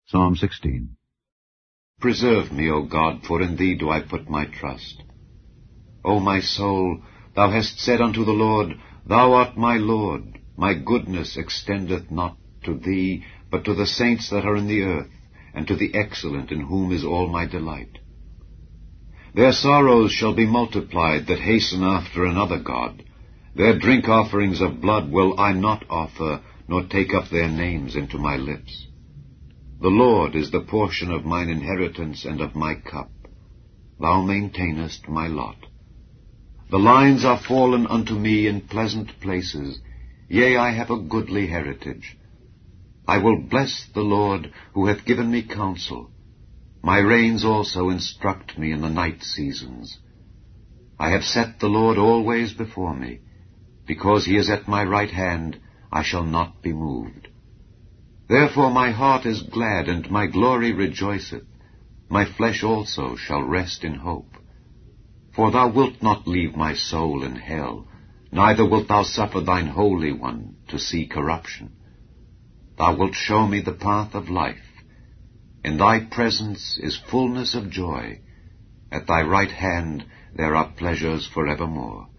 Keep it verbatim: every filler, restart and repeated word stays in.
Psalm sixteen. Preserve me, O God, for in thee do I put my trust. O my soul, thou hast said unto the Lord, Thou art my Lord. My goodness extendeth not to thee, but to the saints that are in the earth, and to the excellent, in whom is all my delight. Their sorrows shall be multiplied that hasten after another god. Their drink offerings of blood will I not offer, nor take up their names into my lips. The Lord is the portion of mine inheritance and of my cup. Thou maintainest my lot. The lines are fallen unto me in pleasant places. Yea, I have a goodly heritage. I will bless the Lord, who hath given me counsel. My reins also instruct me in the night seasons. I have set the Lord always before me. Because he is at my right hand, I shall not be moved. Therefore my heart is glad, and my glory rejoiceth. My flesh also shall rest in hope. For thou wilt not leave my soul in hell, neither wilt thou suffer thine Holy One to see corruption. Thou wilt show me the path of life. In thy presence is fullness of joy. At thy right hand there are pleasures forevermore.